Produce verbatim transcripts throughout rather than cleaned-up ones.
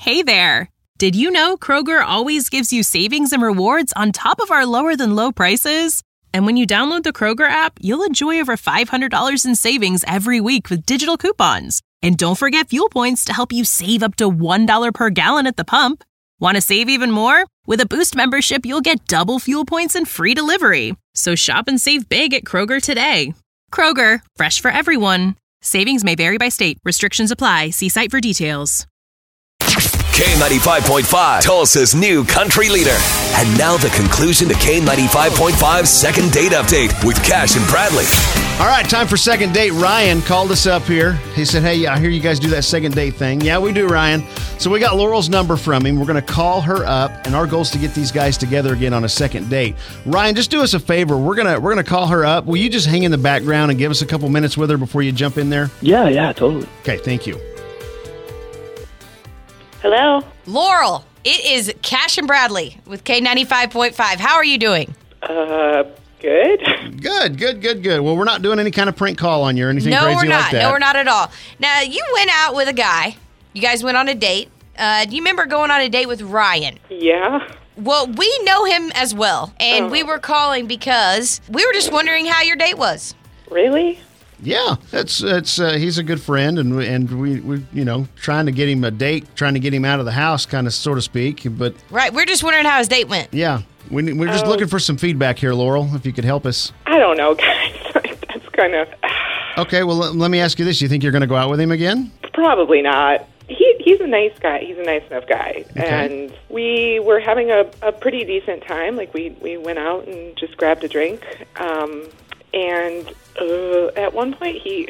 Hey there! Did you know Kroger always gives you savings and rewards on top of our lower-than-low prices? And when you download the Kroger app, you'll enjoy over five hundred dollars in savings every week with digital coupons. And don't forget fuel points to help you save up to one dollar per gallon at the pump. Want to save even more? With a Boost membership, you'll get double fuel points and free delivery. So shop and save big at Kroger today. Kroger, fresh for everyone. Savings may vary by state. Restrictions apply. See site for details. K ninety-five point five, Tulsa's new country leader. And now the conclusion to K ninety-five point five's second date update with Cash and Bradley. All right, time for second date. Ryan called us up here. He said, hey, I hear you guys do that second date thing. Yeah, we do, Ryan. So we got Laurel's number from him. We're going to call her up, and our goal is to get these guys together again on a second date. Ryan, just do us a favor. We're going to we're gonna call her up. Will you just hang in the background and give us a couple minutes with her before you jump in there? Yeah, yeah, totally. Okay, thank you. Hello. Laurel, it is Cash and Bradley with K ninety-five point five. How are you doing? Uh, good. Good, good, good, good. Well, we're not doing any kind of prank call on you or anything no, crazy we're not. like that. No, we're not at all. Now, you went out with a guy. You guys went on a date. Uh, do you remember going on a date with Ryan? Yeah. Well, we know him as well, and Oh. we were calling because we were just wondering how your date was. Really? Yeah, that's that's uh, he's a good friend, and we, and we we you know trying to get him a date, trying to get him out of the house, kind of so to speak. But Right, we're just wondering how his date went. yeah, we we're just Oh. looking for some feedback here, Laurel. If you could help us. I don't know, guys. That's kind of Okay, well let, let me ask you this: you think you're going to go out with him again? probably not. He he's a nice guy. He's a nice enough guy, Okay. and we were having a, a pretty decent time. Like we we went out and just grabbed a drink, um, and uh, at one point he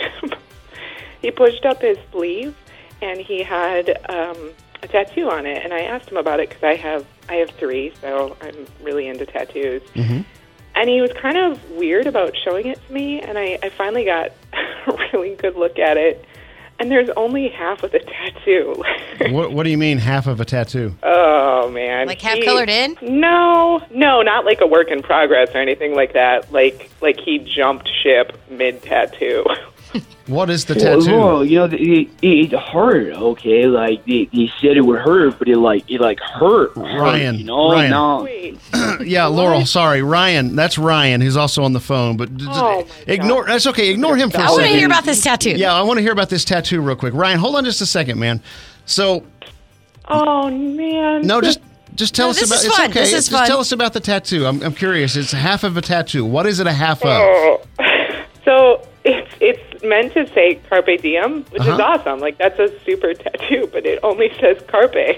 he pushed up his sleeve and he had um, a tattoo on it. And I asked him about it because I have I have three, so I'm really into tattoos. Mm-hmm. And he was kind of weird about showing it to me, and I, I finally got a really good look at it. And there's only half of the tattoo. What What do you mean half of a tattoo? Oh, man. Like half He- colored in? No, no, not like a work in progress or anything like that. Like like he jumped ship mid-tattoo. What is the Well, tattoo? well, you know, it, it hurt. Okay, like they, they said it would hurt, but it like it like hurt. Ryan, you know, Ryan. now Wait. Yeah, Laurel. Sorry, Ryan. That's Ryan, who's also on the phone. But d- d- Oh, my ignore. God. That's okay. Ignore him for a I want to second. hear about this tattoo. Yeah, I want to hear about this tattoo real quick. Ryan, hold on just a second, man. So Oh, man. no, just. Just tell No, us this about is it's fun. okay. This is Just fun. tell us about the tattoo. I'm I'm curious. It's half of a tattoo. What is it a half of? Oh. So it's it's meant to say carpe diem, which is Uh-huh. awesome. Like, that's a super tattoo, but it only says carpe.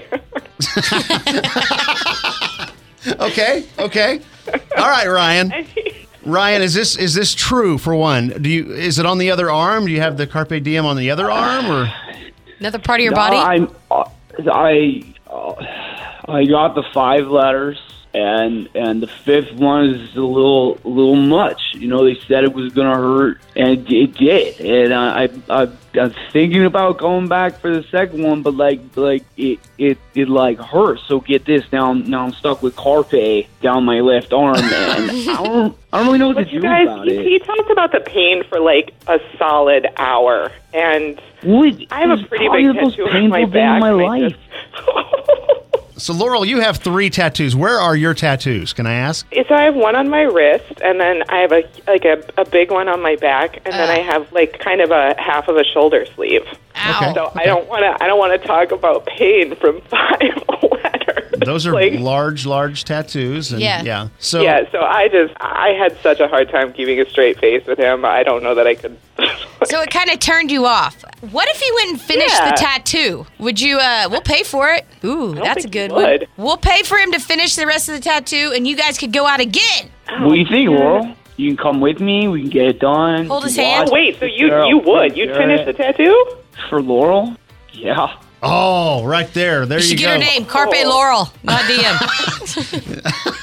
Okay, okay. All right, Ryan. Ryan, is this is this true for one? Do you is it on the other arm? Do you have the carpe diem on the other arm or Another part of your no, body? I'm uh, I uh, I got the five letters, and and the fifth one is a little a little much. You know, they said it was gonna hurt, and it did. And I I, I I'm thinking about going back for the second one, but like like it it it like hurts. So get this, now I'm, now I'm stuck with carpe down my left arm, and I don't I don't really know what But to you do guys, about he, it. he talked about the pain for like a solid hour, and What? I have It was a pretty probably big the most tattoo on painful my day of back. my and I life. just- So Laurel, you have three tattoos. Where are your tattoos? Can I ask? So I have one on my wrist, and then I have a like a, a big one on my back, and then Uh. I have like kind of a half of a shoulder sleeve. Ow. Okay. So I don't want to I don't want to talk about pain from five letters. Those are like, large, large tattoos. And Yeah. yeah. So yeah. So I just I had such a hard time keeping a straight face with him. I don't know that I could. So it kind of turned you off. What if he went and finished Yeah. the tattoo? Would you, uh, we'll pay for it. Ooh, don't that's a think he good one. would. We'll pay for him to finish the rest of the tattoo, and you guys could go out again. What do you think, Laurel? You can come with me. We can get it done. Hold his Watch hand. Oh, wait, so you Girl, you would you'd girl. finish the tattoo? For Laurel? Yeah. oh, right there. There You you, should go. get her name, Carpe Oh. Laurel, not D M.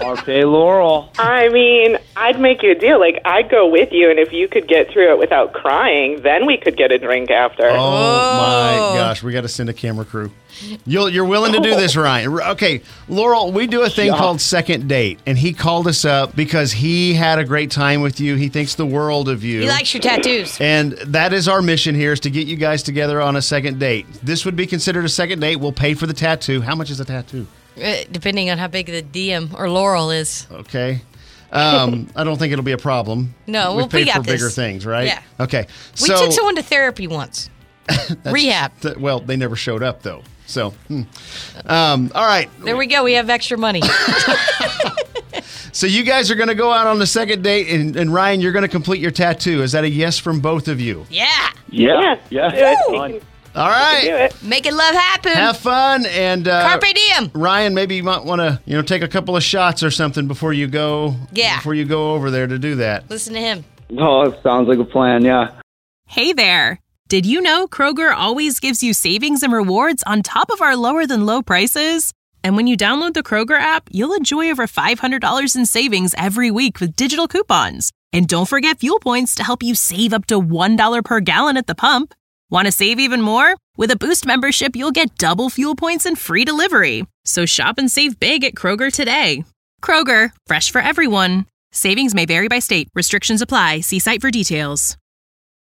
Parfait Laurel. I mean, I'd make you a deal. Like, I'd go with you, and if you could get through it without crying, then we could get a drink after. Oh, my gosh. We got to send a camera crew. You'll, you're willing to do this, Ryan. Okay, Laurel, we do a thing Yeah. called Second Date, and he called us up because he had a great time with you. He thinks the world of you. He likes your tattoos. And that is our mission here, is to get you guys together on a second date. This would be considered a second date. We'll pay for the tattoo. How much is a tattoo? Uh, depending on how big the D M or Laurel is. Okay. Um, I don't think it'll be a problem. No, We've well, we paid got for bigger this. things, right? Yeah. Okay. We so, took someone to therapy once. Rehab. th- well, they never showed up, though. So, hmm. um, all right. There we go. We have extra money. So you guys are going to go out on the second date, and, and Ryan, you're going to complete your tattoo. Is that a yes from both of you? Yeah. Yeah. Yeah. Do it. We Fun. can All do right. it. Making love happen. Have fun, and uh, Carpe diem. Ryan, maybe you might want to, you know, take a couple of shots or something before you go. Yeah. Before you go over there to do that. Listen to him. Oh, it sounds like a plan, yeah. Hey there! Did you know Kroger always gives you savings and rewards on top of our lower than low prices? And when you download the Kroger app, you'll enjoy over five hundred dollars in savings every week with digital coupons. And don't forget fuel points to help you save up to one dollar per gallon at the pump. Want to save even more? With a Boost membership, you'll get double fuel points and free delivery. So shop and save big at Kroger today. Kroger, fresh for everyone. Savings may vary by state. Restrictions apply. See site for details.